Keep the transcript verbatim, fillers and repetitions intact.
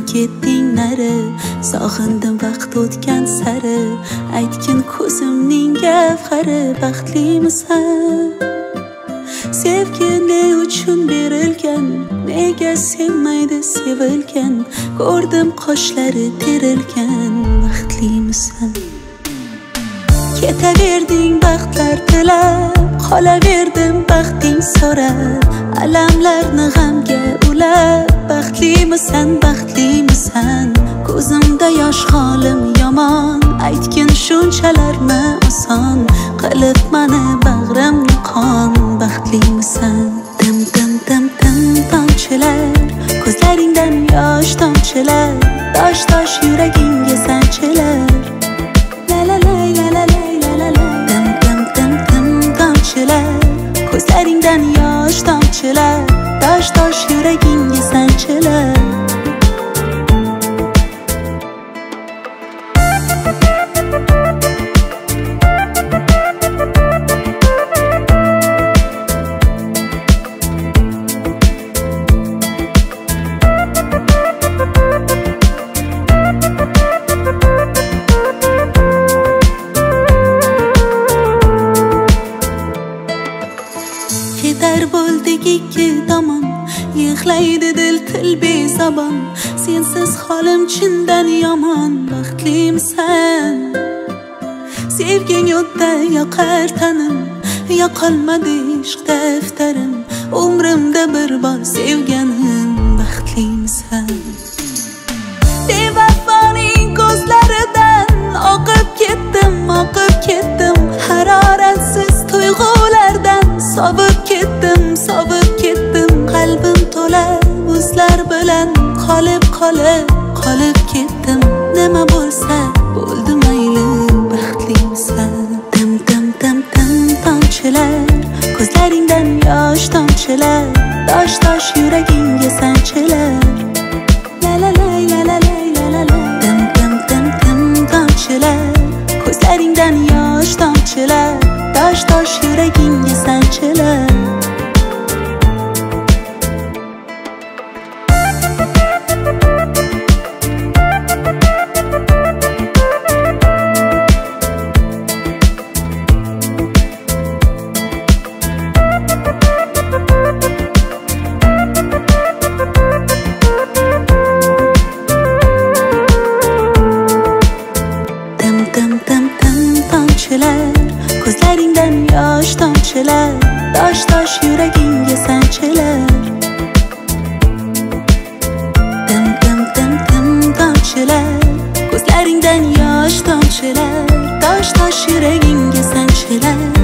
ketding nari, sog'indim vaqt o'tgan sari. Aytgin ko'zimning gavhari, baxtlimisan? Sevgi ne uchun berilgan, nega sevmaydi sevilgan? Ko'rdim qoshlari terilgan, baxtlimisan? Ketaverding baxtlar tilab, qolaverdim baxting so'rab. Alamlarni g'amga ulab, baxtlimisan, baxtlimisan? Ko'zimda yosh, holim yomon, aytgin shunchalarmi oson? Qilib mani bag'rimni qon, baxtlimisan? Dim dim dim dim tomchilar, ko'zlaringdan yosh tomchilar, tosh tosh yuragingga sanchilar. La la la la la la la la. Dim dim dim dim tomchilar, ko'zlaringdan yosh tomchilar, tosh tosh yuragingga sanchilar. Ketar bo'ldik ikki tomon, yig'laydi dil til bezabon. Sensiz holim chindan yomon, baxtlimisan? Sevging o'tda yoqar tanim, yoqolmadi ishq daftarim. Umrimda bir bor sevganim, baxtlimisan? Bevafoning ko'zlaridan oqib ketdim, oqib ketdim. Haroratsiz tuyg'ulardan sovib ketdim, sovib ketdim. Qalbim to'la buzlar bilan qolib, qolib, qolib ketdim. Nima bo'lsa bo'ldi mayli, baxtlimisan? Dim dim dim dim tomchilar, ko'zlaringdan yosh tomchilar, tosh tosh yuragingga sanchilar. La la la la la la la la. Dim dim dim dim tomchilar, ko'zlaringdan yosh tomchilar, tosh tosh yuragingga sanchilar. Ko'zlaringdan yosh tomchilar, tosh tosh yuragingga sanchilar. Dim dim dim dim tomchilar, ko'zlaringdan yosh tomchilar, tosh tosh yuragingga sanchilar.